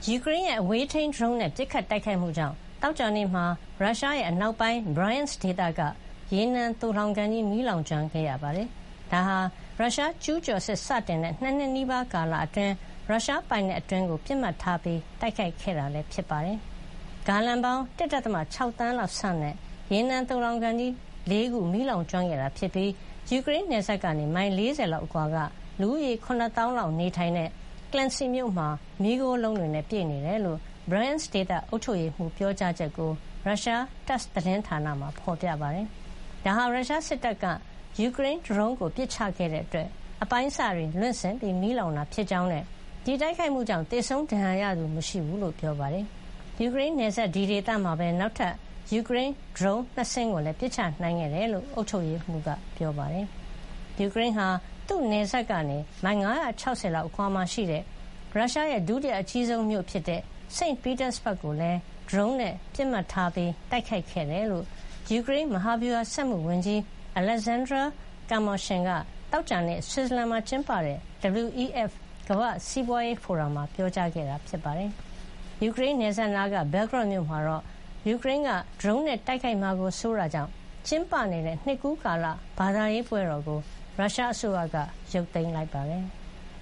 ယူကရိန်းရဲ့အဝေးထိန်း drone နဲ့ပစ်ခတ်တိုက်ခိုက်မှုကြောင့်သောကြာနေ့မှာရုရှားရဲ့အနောက်ပိုင်း Bryansk ဒေသကရေနံသိုလှောင်ကန်ကြီးမီးလောင်ကျွမ်းခဲ့ရပါတယ်။ဒါဟာရုရှားကျူးကျော်စစ်စတင်တဲ့2 နှစ်နီးပါးကာလအတွင်းရုရှားပိုင်နက်အတွင်းကိုပစ်မှတ်ထားပြီးတိုက်ခိုက်ခဲ့တာလည်းဖြစ်ပါတယ်။ဂါလံပေါင်း 1.6 သန်းလောက်ဆန့်တဲ့ရေနံသိုလှောင်ကန်ကြီး4 ခုမီးလောင်ကျွမ်းခဲ့တာဖြစ်ပြီးယူကရိန်းနယ်စပ်ကနေမိုင် 40 လောက်အကွာကလူဦးရေ 7,000 လောက်နေထိုင်တဲ့ Clancy မြို့မှာမီးခိုးလုံးတွေနဲ့ပြည့်နေတယ်လို့ Bryansk ဒေသအုပ်ချုပ်ရေးမှူးပြောကြားချက်ကိုရုရှား TASS သတင်းဌာနမှာဖော်ပြပါတယ်။ဒါဟာရုရှားစစ်တပ်ကယူကရိန်း drone ကိုပစ်ချခဲ့တဲ့အတွက်အပိုင်းအစတွေလွင့်စင်ပြီးမီးလောင်တာဖြစ်ကြောင်းနဲ့ဒီတိုက်ခိုက်မှုကြောင့်သေဆုံးဒဏ်ရာရသူမရှိဘူးလို့ပြောပါတယ်။ယူကရိန်းနယ်စပ်ဒီဒေသမှာပဲနောက်ထပ်ယူကရိန်း drone 2 စင်းကိုလည်းပစ်ချနိုင်ခဲ့တယ်လို့အုပ်ချုပ်ရေးမှူးကပြောပါတယ်။ယူကရိန်းဟာသူ့နယ်စပ်ကနေမိုင် 560 လောက်အကွာမှာရှိတဲ့ရုရှားရဲ့ဒုတိယအကြီးဆုံးမြို့ဖြစ်တဲ့ St. Petersburg ကိုလည်း drone နဲ့ပစ်မှတ်ထားပြီးတိုက်ခိုက်ခဲ့တယ်လို့ယူကရိန်းမဟာဗျူဟာစက်မှုဝန်ကြီး Alexandra Kamyshin ကသောကြာနေ့ဆွစ်ဇာလန်မှာကျင်းပတဲ့ WEF ကမ္ဘာ့စီးပွားရေးဖိုရမ်မှာပြောကြားခဲ့တာဖြစ်ပါတယ်။ယူကရိန်းနယ်စပ်နားက Belgorod မြို့မှာတော့ယူကရိန်းက drone နဲ့တိုက်ခိုက်မှာကိုစိုးတာကြောင့်ကျင်းပနေတဲ့နှစ်ကူးကာလဘာသာရေးပွဲတော်ကိုရုရှားအစိုးရကရုပ်သိမ်းလိုက်ပါတယ်။